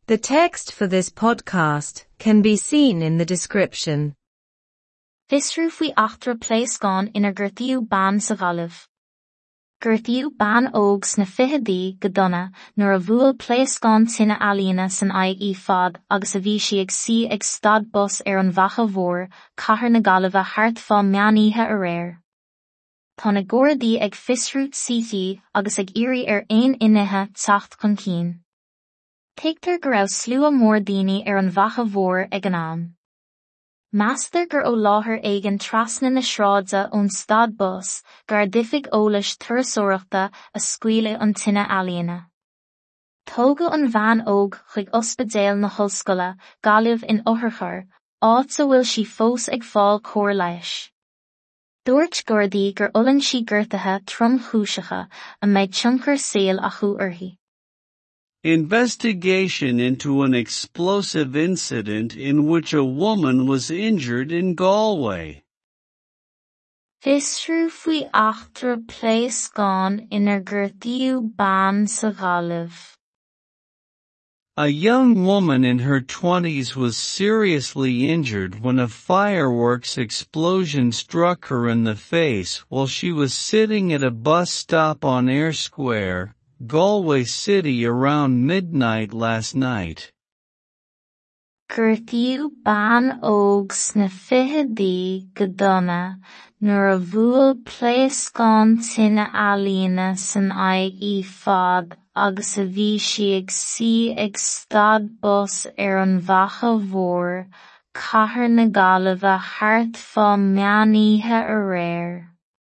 The text for this podcast can be seen in the description. Visrú faoi achtra pléascán inar gurtaíodh ban sa ghaillimh. Gurtaíodh ban ógs na fichidí go dona nuair a bhuail pléascán tine ealaíne san aghaidh í fad agus a bhí si ag suí ag stad bus ar an bhacha mhór cathair na Gaillimhe thart fáil meánaithe a réir. Tá na gcomhardaí ag fisrút síotaí agus ag iarraidh ar aon inithe teacht chun cinn. Teigtear go raibh slua mór daoine ar an bhacha mhór ag an am. Meastar gur ó láthair éigean trasna na sráidse ón stad bus gur difig eolais turasóireachta a scaoileadh an tine ealaíne. Tógadh an bhean óg chuig ospidéal na hOllscoile Gaillimh in Otharchar áit sa bhfuil si fós ag fáil cóir leis. Dúirt Gurdaí gur olann si gortaithe tromchúiseacha a mbeidh tionchar saol acu uirthi. Investigation into an explosive incident in which a woman was injured in Galway. Visrú faoi achtra pléascán inar gurtaíodh ban sa ghaillimh. A young woman in her 20s was seriously injured when a fireworks explosion struck her in the face while she was sitting at a bus stop on Eyre Square, Galway City around midnight last night. Gurtaíodh ban ógs na fichidí go dona nuair a bhuail pléascán tine ealaíne san aghaidh í fad agus a bhí si ag suí ag stad bus ar an bhacha mhór cathair na Gaillimhe thart fáil meánaithe a réir.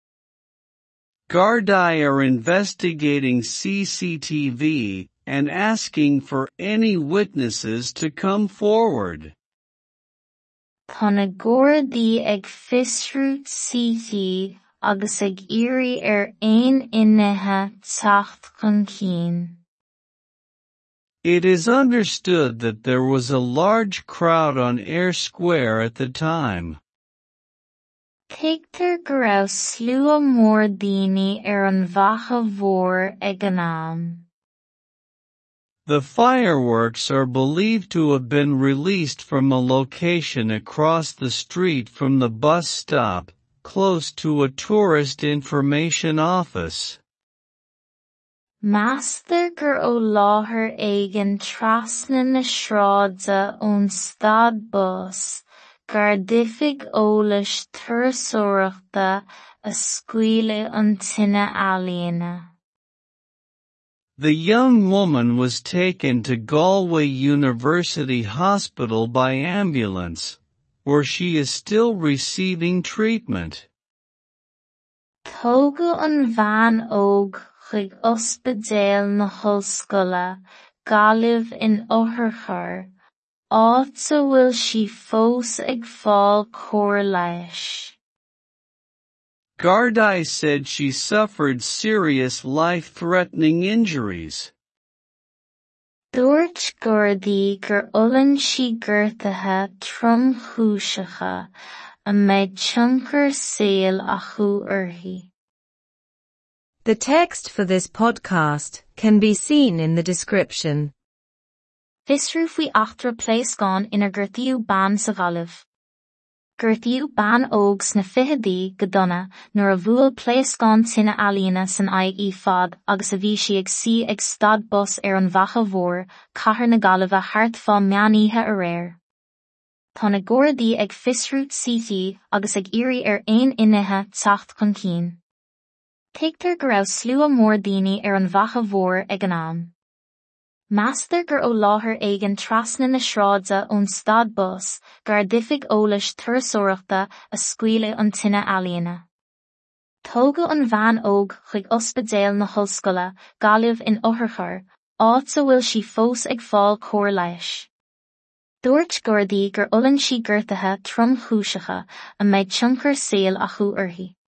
Gardaí are investigating CCTV and asking for any witnesses to come forward. Tá na gcomhardaí ag fisrút síotaí agus ag iarraidh ar aon inithe teacht chun cinn. It is understood that there was a large crowd on Eyre Square at the time. Teigtear go raibh slua mór daoine ar an bhacha mhór ag an am. The fireworks are believed to have been released from a location across the street from the bus stop, close to a tourist information office. Meastar gur ó láthair éigean trasna na sráidse ón stad bus gur difig eolais turasóireachta a scaoileadh an tine ealaíne. The young woman was taken to Galway University Hospital by ambulance, where she is still receiving treatment. Tógadh an bhean óg chuig ospidéal na hOllscoile Gaillimh in Otharchar áit sa bhfuil si fós ag fáil cóir leis. Gardaí said she suffered serious life-threatening injuries. Dúirt Gurdaí gur olann si gortaithe tromchúiseacha a mbeidh tionchar saol acu uirthi. The text for this podcast can be seen in the description. Visrú faoi achtra pléascán inar gurtaíodh ban sa ghaillimh. Gurtaíodh ban ógs na fichidí go dona nuair a bhuail pléascán tine ealaíne san aghaidh í fad agus a bhí si ag suí ag stad bus ar an bhacha mhór cathair na Gaillimhe thart fáil meánaithe a réir. Tá na gcomhardaí ag fisrút síotaí agus ag iarraidh ar aon inithe teacht chun cinn. Teigtear go raibh slua mór daoine ar an bhacha mhór ag an am. Meastar gur ó láthair éigean trasna na sráidse ón stad bus gur difig eolais turasóireachta a scaoileadh an tine ealaíne. Tógadh an bhean óg chuig ospidéal na hOllscoile Gaillimh in Otharchar áit sa bhfuil si fós ag fáil cóir leis. Dúirt Gurdaí gur olann si gortaithe tromchúiseacha a mbeidh tionchar saol acu uirthi.